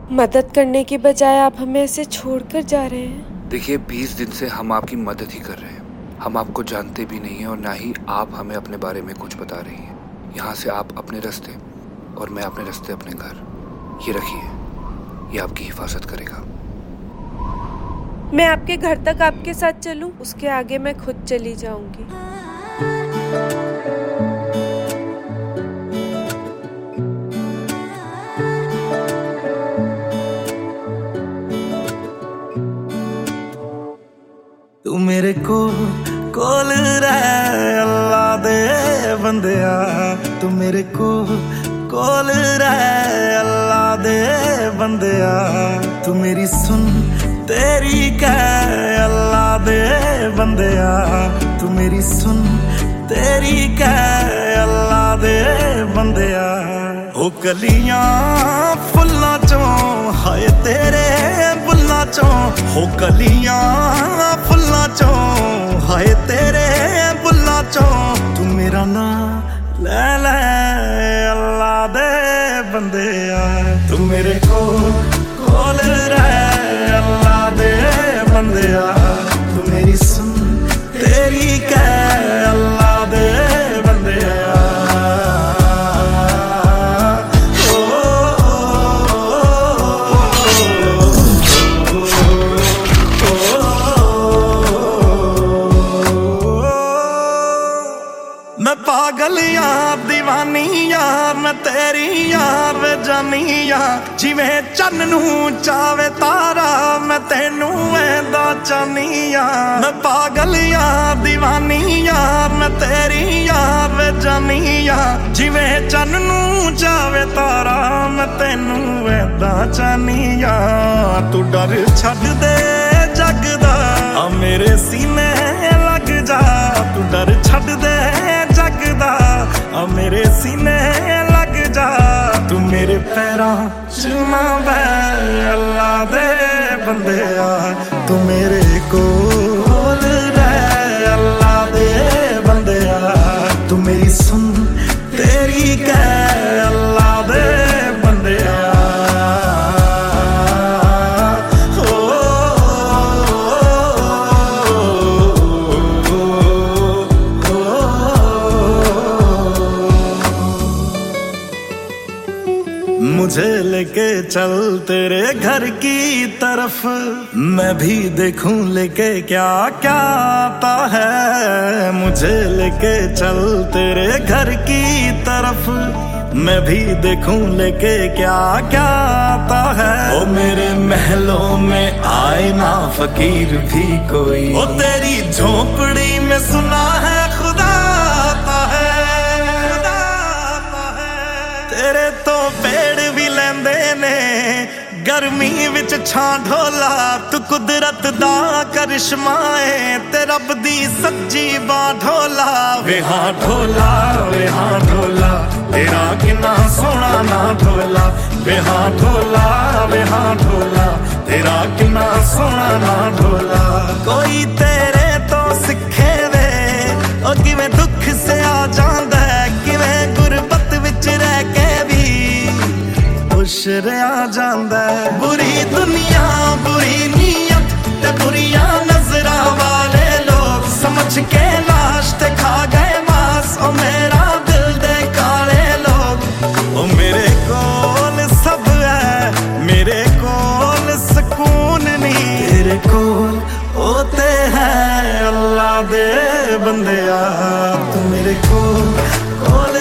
मदद करने की बजाय आप हमें ऐसे छोड़कर जा रहे हैं। देखिए, 20 दिन से हम आपकी मदद ही कर रहे हैं। हम आपको जानते भी नहीं हैं और ना ही आप हमें अपने बारे में कुछ बता रही हैं। यहाँ से आप अपने रास्ते और मैं अपने रास्ते अपने घर। ये रखिए, ये आपकी हिफाजत करेगा। मैं आपके घर तक आपके साथ चलूं? उसके आगे मैं खुद चली जाऊंगी। तू मेरे कोल रह अल्लाह दे बंदिया, तू मेरे कोल रह अल्लाह दे बंदिया, तू मेरी सुन तेरी कह अल्लाह दे बंदिया, तू मेरी सुन तेरी कह अल्लाह दे बंदिया। ओ कलियां फुल्लां चों हाय तेरे बुल्लां चों, हो कलियां फुल्लां चों हाय तेरे बुल्लां चों, तू मेरा नाम ले ले अल्लाह दे बंदिया, तू मेरे कोल रह अल्लाह दे बंदिया, तू मेरी सुन तेरी कह अल्लाह दे बंदिया। मैं पागल यार दीवानी यार, मैं तेरी यार वे जानी यार, जिवें चन्न नू चावे तारा मैं तेनू ऐदा चाहनी यार। मैं पागल यार दीवानी यार, मैं तेरी यार वे जानी यार, जिवें चन्न नू चावे तारा मैं तेनू ऐदा चाहनी यार। तू डर छड्ड दे जग दा आ मेरे सीने लग जा, तू डर छड्ड दे जग दा आ मेरे सीने लग जा, तू मेरे पैरां च ना बैठ अल्लाह दे बंदिया, तू मेरे कोल रह अल्लाह दे बंदिया, तू मेरी सुन तेरी कह अल्लाह दे बंदिया। मुझे लेके चल तेरे घर की तरफ, मैं भी देखूं लेके क्या क्या आता है। मुझे लेके चल तेरे घर की तरफ, मैं भी देखूं लेके क्या क्या आता है। ओ मेरे महलों में आए ना फकीर भी कोई, ओ तेरी झोपड़ी में सुना है खुदा आता है, खुदा आता है। तेरे तो पेड़ भी लेंदे ने गर्मी विच छां ढोला, तू कुदरत दा करिश्मा है ते रब दी सच्ची बां ढोला। वे हां ढोला वे हां ढोला, तेरा किन्ना सोहना ना ढोला, वे हां ढोला वे हां ढोला, तेरा किन्ना सोहना ना ढोला। कोई तेरे तो सिखे वे ओ किवें दुख से आ जांदा है, किवें गुरबत विच रह के भी खुश रहा जांदा है। बुरी दुनिया बुरी नीयत ते बुरियां नजरां वाले लोग समझ के लाश ते खा गए मांस, ओ मेरा दिल दे काले लोग। ओ मेरे कोल सब है मेरे कोल सुकून नहीं, तेरे कोल होते हैं अल्लाह दे बंदिया, तू मेरे कोल